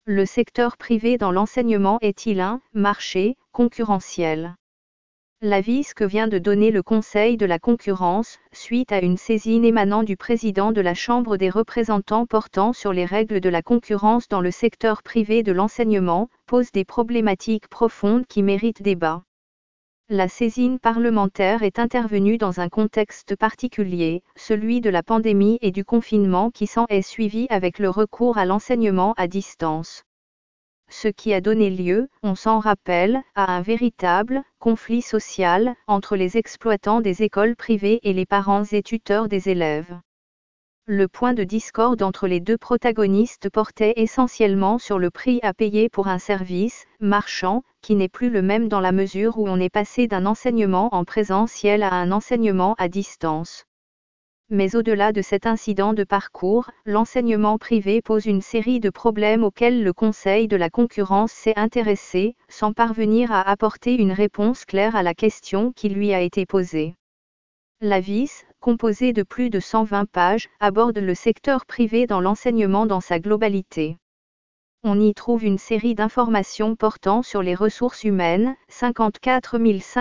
Le secteur privé dans l'enseignement est-il un marché concurrentiel? L'avis que vient de donner le Conseil de la concurrence, suite à une saisine émanant du président de la Chambre des représentants portant sur les règles de la concurrence dans le secteur privé de l'enseignement, pose des problématiques profondes qui méritent débat. La saisine parlementaire est intervenue dans un contexte particulier, celui de la pandémie et du confinement qui s'en est suivi avec le recours à l'enseignement à distance. Ce qui a donné lieu, on s'en rappelle, à un véritable conflit social entre les exploitants des écoles privées et les parents et tuteurs des élèves. Le point de discorde entre les deux protagonistes portait essentiellement sur le prix à payer pour un service marchand, qui n'est plus le même dans la mesure où on est passé d'un enseignement en présentiel à un enseignement à distance. Mais au-delà de cet incident de parcours, l'enseignement privé pose une série de problèmes auxquels le Conseil de la concurrence s'est intéressé, sans parvenir à apporter une réponse claire à la question qui lui a été posée. L'avis, composé de plus de 120 pages, aborde le secteur privé dans l'enseignement dans sa globalité. On y trouve une série d'informations portant sur les ressources humaines, 54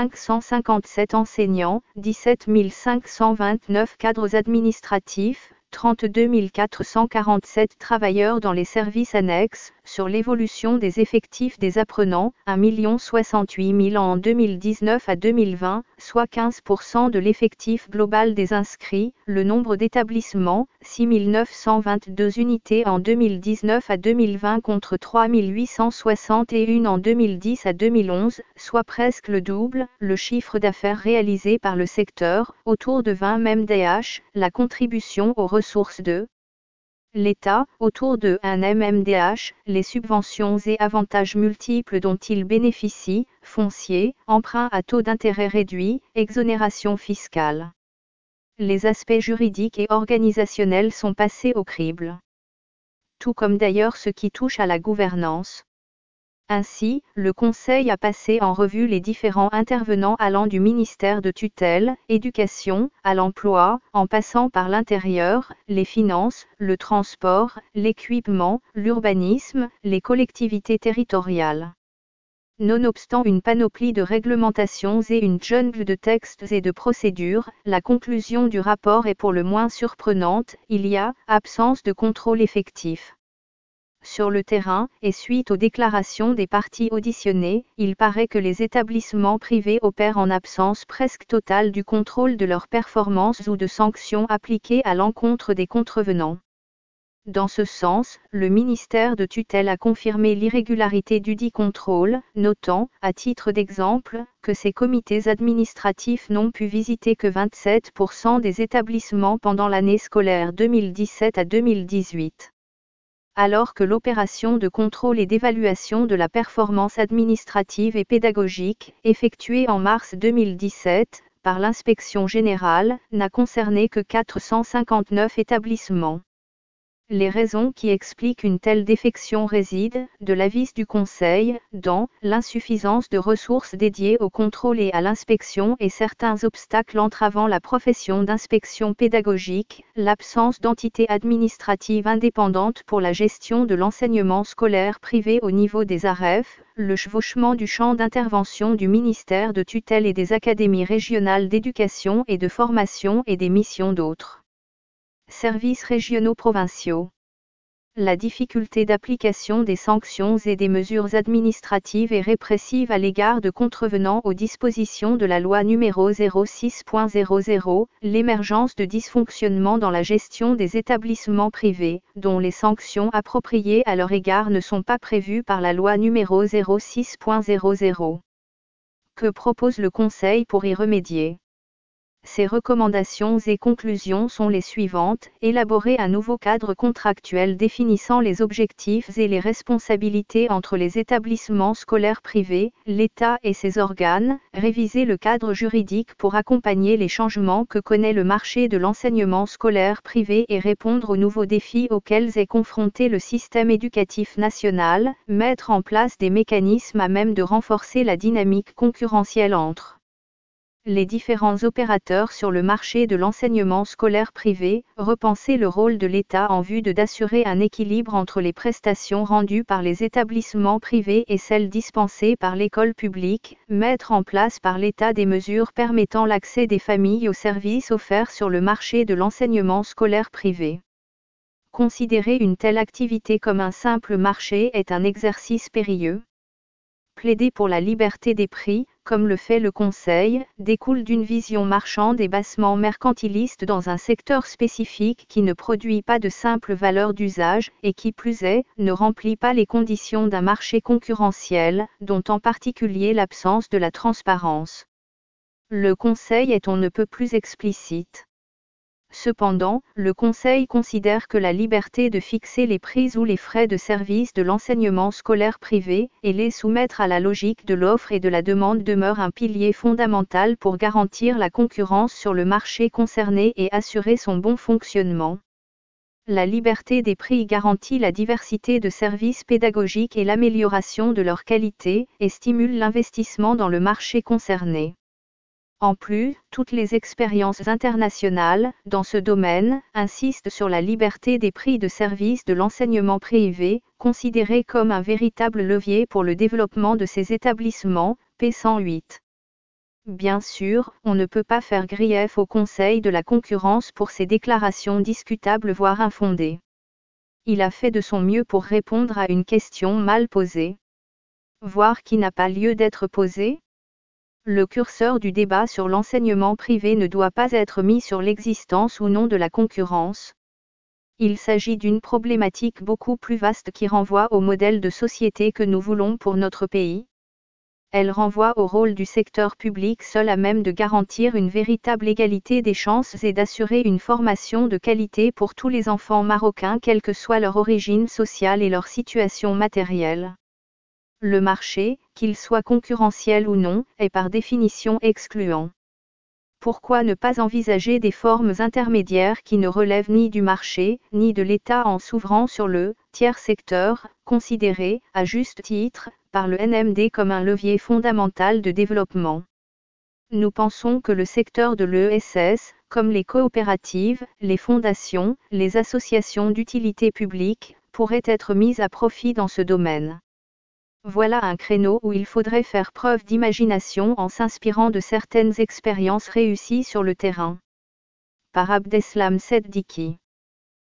557 enseignants, 17 529 cadres administratifs, 32 447 travailleurs dans les services annexes, sur l'évolution des effectifs des apprenants, 1 068 000 en 2019 à 2020, soit 15% de l'effectif global des inscrits, le nombre d'établissements, 6 922 unités en 2019 à 2020 contre 3 861 en 2010 à 2011, soit presque le double, le chiffre d'affaires réalisé par le secteur, autour de 20 MMDH, la contribution aux ressources de l'État, autour de 1 MMDH, les subventions et avantages multiples dont il bénéficie, foncier, emprunt à taux d'intérêt réduit, exonération fiscale. Les aspects juridiques et organisationnels sont passés au crible. Tout comme d'ailleurs ce qui touche à la gouvernance. Ainsi, le Conseil a passé en revue les différents intervenants allant du ministère de tutelle, éducation, à l'emploi, en passant par l'intérieur, les finances, le transport, l'équipement, l'urbanisme, les collectivités territoriales. Nonobstant une panoplie de réglementations et une jungle de textes et de procédures, la conclusion du rapport est pour le moins surprenante, il y a absence de contrôle effectif. Sur le terrain, et suite aux déclarations des parties auditionnées, il paraît que les établissements privés opèrent en absence presque totale du contrôle de leurs performances ou de sanctions appliquées à l'encontre des contrevenants. Dans ce sens, le ministère de tutelle a confirmé l'irrégularité dudit contrôle, notant, à titre d'exemple, que ces comités administratifs n'ont pu visiter que 27% des établissements pendant l'année scolaire 2017 à 2018. Alors que l'opération de contrôle et d'évaluation de la performance administrative et pédagogique, effectuée en mars 2017, par l'Inspection générale, n'a concerné que 459 établissements. Les raisons qui expliquent une telle défection résident, de l'avis du Conseil, dans l'insuffisance de ressources dédiées au contrôle et à l'inspection et certains obstacles entravant la profession d'inspection pédagogique, l'absence d'entité administrative indépendante pour la gestion de l'enseignement scolaire privé au niveau des AREF, le chevauchement du champ d'intervention du ministère de tutelle et des académies régionales d'éducation et de formation et des missions d'autres services régionaux provinciaux. La difficulté d'application des sanctions et des mesures administratives et répressives à l'égard de contrevenants aux dispositions de la loi numéro 06.00, l'émergence de dysfonctionnements dans la gestion des établissements privés, dont les sanctions appropriées à leur égard ne sont pas prévues par la loi numéro 06.00. Que propose le Conseil pour y remédier ? Ces recommandations et conclusions sont les suivantes: élaborer un nouveau cadre contractuel définissant les objectifs et les responsabilités entre les établissements scolaires privés, l'État et ses organes, réviser le cadre juridique pour accompagner les changements que connaît le marché de l'enseignement scolaire privé et répondre aux nouveaux défis auxquels est confronté le système éducatif national, mettre en place des mécanismes à même de renforcer la dynamique concurrentielle entre Les différents opérateurs sur le marché de l'enseignement scolaire privé, repenser le rôle de l'État en vue d'assurer un équilibre entre les prestations rendues par les établissements privés et celles dispensées par l'école publique, mettre en place par l'État des mesures permettant l'accès des familles aux services offerts sur le marché de l'enseignement scolaire privé. Considérer une telle activité comme un simple marché est un exercice périlleux. Plaider pour la liberté des prix, comme le fait le Conseil, découle d'une vision marchande et bassement mercantiliste dans un secteur spécifique qui ne produit pas de simple valeur d'usage et qui plus est, ne remplit pas les conditions d'un marché concurrentiel, dont en particulier l'absence de la transparence. Le Conseil est on ne peut plus explicite. Cependant, le Conseil considère que la liberté de fixer les prix ou les frais de service de l'enseignement scolaire privé et les soumettre à la logique de l'offre et de la demande demeure un pilier fondamental pour garantir la concurrence sur le marché concerné et assurer son bon fonctionnement. La liberté des prix garantit la diversité de services pédagogiques et l'amélioration de leur qualité et stimule l'investissement dans le marché concerné. En plus, toutes les expériences internationales, dans ce domaine, insistent sur la liberté des prix de service de l'enseignement privé, considéré comme un véritable levier pour le développement de ces établissements, p. 108. Bien sûr, on ne peut pas faire grief au Conseil de la concurrence pour ces déclarations discutables voire infondées. Il a fait de son mieux pour répondre à une question mal posée. Voire qui n'a pas lieu d'être posée. Le curseur du débat sur l'enseignement privé ne doit pas être mis sur l'existence ou non de la concurrence. Il s'agit d'une problématique beaucoup plus vaste qui renvoie au modèle de société que nous voulons pour notre pays. Elle renvoie au rôle du secteur public seul à même de garantir une véritable égalité des chances et d'assurer une formation de qualité pour tous les enfants marocains quelle que soit leur origine sociale et leur situation matérielle. Le marché, qu'il soit concurrentiel ou non, est par définition excluant. Pourquoi ne pas envisager des formes intermédiaires qui ne relèvent ni du marché, ni de l'État en s'ouvrant sur le tiers secteur, considéré, à juste titre, par le NMD comme un levier fondamental de développement. Nous pensons que le secteur de l'ESS, comme les coopératives, les fondations, les associations d'utilité publique, pourrait être mis à profit dans ce domaine. Voilà un créneau où il faudrait faire preuve d'imagination en s'inspirant de certaines expériences réussies sur le terrain. Par Abdeslam Seddiqui.